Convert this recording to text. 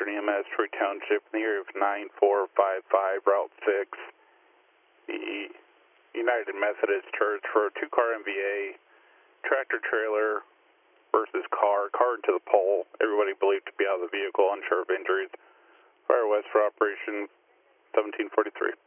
Western EMS, Troy Township, in the area of 9455 Route 6. The United Methodist Church for a two-car MVA, tractor trailer versus car into the pole. Everybody believed to be out of the vehicle, unsure of injuries. Fire West for Operation 1743.